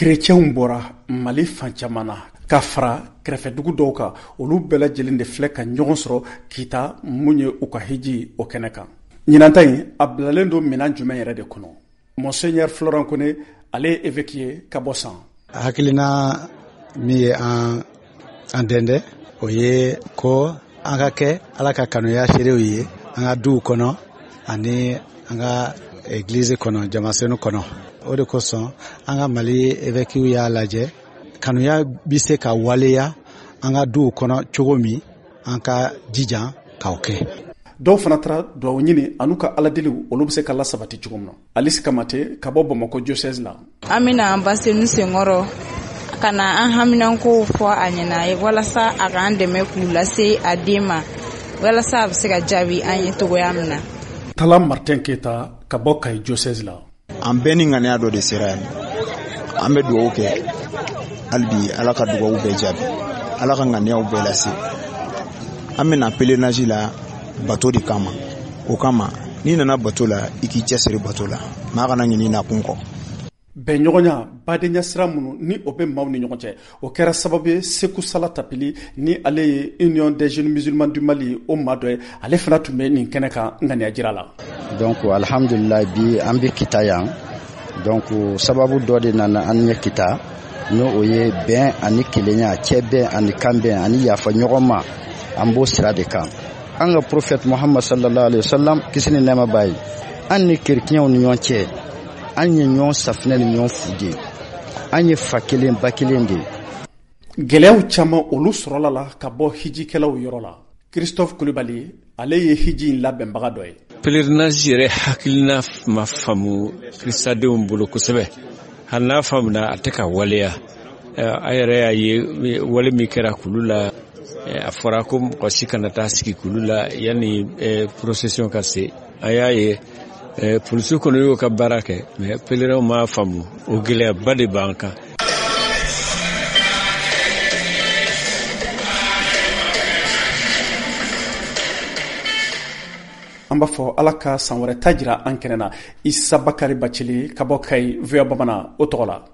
kerecɛnw bɔra Mali fan caman na ka fara kɛrɛfɛdugu dɔw kan. Olu bɛɛ lajɛlen de filɛ ka ɲɔgɔn sɔrɔ kita mun ye u ka hiji o kɛnɛ kan. Ɲinanta in a bilalen don minan jumɛn yɛrɛ de kɔnɔ. Monseigneur Florent Kone, ale ye évêque ye ka bɔ San. Hakilina min ye an dɛndɛ o ye ko an ka kɛ Ala ka kanuya seerew ye an ka duw kɔnɔ ani an ka église kɔnɔ jamasenu kɔnɔ. O de kosɔn an ka Mali évêquew y'a lajɛ kanuya bi se ka waleya an ka duw kɔnɔ cogo min an ka jija k'aw kɛ. Dɔw fana taara duwawu ɲini anu ka aladeliw olu bɛ se ka lasabati cogo min na. Alice Kamate ka bɔ Bamakɔ diocèse la. An bɛna an basenu senkɔrɔ ka na an haminankow fɔ a ɲɛna ye walasa a k'an dɛmɛ k'u lase a den ma walasa a bɛ se ka jaabi an ye togoya min na. Tala Martin Keta ka bɔ Kayi diocèse la. An bɛɛ ni ŋaniya dɔ de sera yan. An bɛ duwawu kɛ hali bi Ala ka duwawu bɛɛ jaabi, Ala ka ŋaniyaw bɛɛ lase. An bɛna pèlerinage la bato de kama. O kama n'i nana bato la i k'i cɛsiri bato la, maa kana ɲinɛ i na kun kɔ. Bɛnɲɔgɔnya badenya sira minnu ni o bɛ maaw ni ɲɔgɔn cɛ o kɛra sababu ye Seku Sala Tapili ni ale ye Union des jeunes musulmans du Mali o maa dɔ ye ale fana tun bɛ nin kɛnɛ kan ŋaniya jira la. Donc alhamdulillah bi an bɛ kita yan donc sababu dɔ de nana an ɲɛ kita n'o o ye bɛn ani kelenya cɛ bɛn ani kan bɛn ani yafa ɲɔgɔn ma an b'o sira de kan. An ka prophète Muhammad sallallahu alaihi wasallam kisi ni nɛɛma b'a ye an ni kerecɛnw ni ɲɔgɔn cɛ an ye ɲɔgɔn safinɛ ni ɲɔgɔn fu de an ye fa kelen ba kelen de. Gɛlɛyaw caman olu sɔrɔla la ka bɔ hijikɛlaw yɔrɔ la. Christophe Kulibali ale ye hiji in labɛnbaga dɔ ye. Pèlerinage yɛrɛ hakilina ma faamu kristadenw bolo kosɛbɛ. Hali n'a faamuna a tɛ ka waleya. A yɛrɛ y'a ye wale min kɛra kulu la a fɔra ko mɔgɔ si kana taa sigi kulu la yanni procession ka se. A y'a ye polisiw kɔnɔ y'o ka baara kɛ mais pèlerins m'a faamu o gɛlɛyaba de b'an kan. An b'a fɔ Ala ka san wɛrɛ ta jira an kɛnɛ na. Isa Bakari Bacili ka bɔ Kayi VOA Bamanan o tɔgɔ la.